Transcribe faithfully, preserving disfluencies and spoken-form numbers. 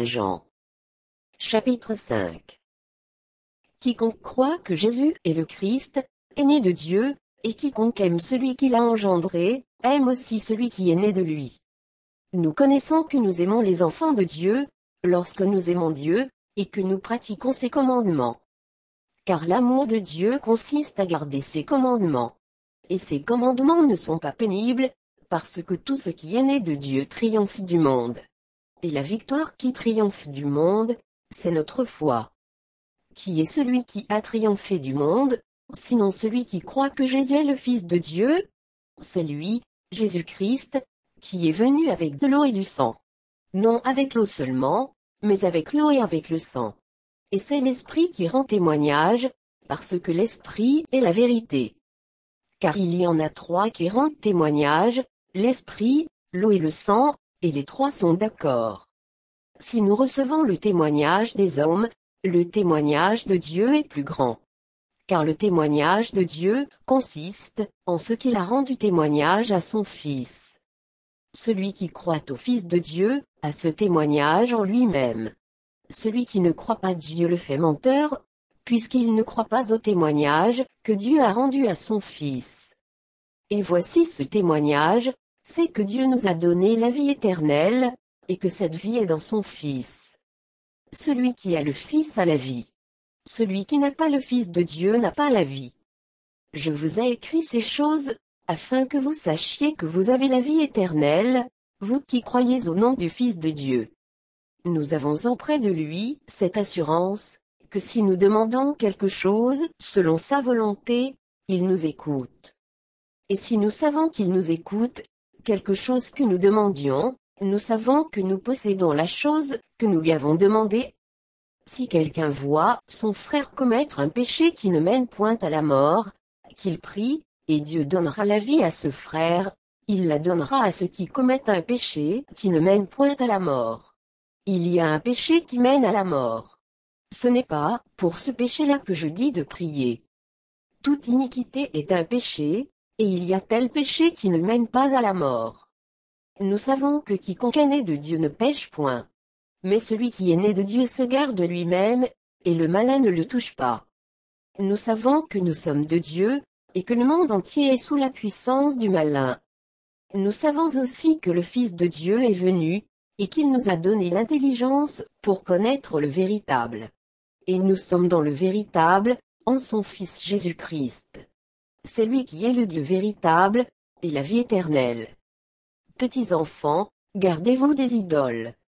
Saint Jean. Chapitre cinq. Quiconque croit que Jésus est le Christ, est né de Dieu, et quiconque aime celui qui l'a engendré, aime aussi celui qui est né de lui. Nous connaissons que nous aimons les enfants de Dieu, lorsque nous aimons Dieu, et que nous pratiquons ses commandements. Car l'amour de Dieu consiste à garder ses commandements. Et ses commandements ne sont pas pénibles, parce que tout ce qui est né de Dieu triomphe du monde. Et la victoire qui triomphe du monde, c'est notre foi. Qui est celui qui a triomphé du monde, sinon celui qui croit que Jésus est le Fils de Dieu? C'est lui, Jésus-Christ, qui est venu avec de l'eau et du sang. Non avec l'eau seulement, mais avec l'eau et avec le sang. Et c'est l'Esprit qui rend témoignage, parce que l'Esprit est la vérité. Car il y en a trois qui rendent témoignage, l'Esprit, l'eau et le sang, et les trois sont d'accord. Si nous recevons le témoignage des hommes, le témoignage de Dieu est plus grand. Car le témoignage de Dieu consiste en ce qu'il a rendu témoignage à son Fils. Celui qui croit au Fils de Dieu a ce témoignage en lui-même. Celui qui ne croit pas Dieu le fait menteur, puisqu'il ne croit pas au témoignage que Dieu a rendu à son Fils. Et voici ce témoignage, c'est que Dieu nous a donné la vie éternelle, et que cette vie est dans son Fils. Celui qui a le Fils a la vie. Celui qui n'a pas le Fils de Dieu n'a pas la vie. Je vous ai écrit ces choses, afin que vous sachiez que vous avez la vie éternelle, vous qui croyez au nom du Fils de Dieu. Nous avons auprès de lui cette assurance, que si nous demandons quelque chose selon sa volonté, il nous écoute. Et si nous savons qu'il nous écoute, quelque chose que nous demandions, nous savons que nous possédons la chose que nous lui avons demandée. Si quelqu'un voit son frère commettre un péché qui ne mène point à la mort, qu'il prie, et Dieu donnera la vie à ce frère, il la donnera à ceux qui commettent un péché qui ne mène point à la mort. Il y a un péché qui mène à la mort. Ce n'est pas pour ce péché-là que je dis de prier. Toute iniquité est un péché, et il y a tel péché qui ne mène pas à la mort. Nous savons que quiconque est né de Dieu ne pêche point. Mais celui qui est né de Dieu se garde lui-même, et le malin ne le touche pas. Nous savons que nous sommes de Dieu, et que le monde entier est sous la puissance du malin. Nous savons aussi que le Fils de Dieu est venu, et qu'il nous a donné l'intelligence pour connaître le véritable. Et nous sommes dans le véritable, en son Fils Jésus-Christ. C'est lui qui est le Dieu véritable, et la vie éternelle. Petits enfants, gardez-vous des idoles.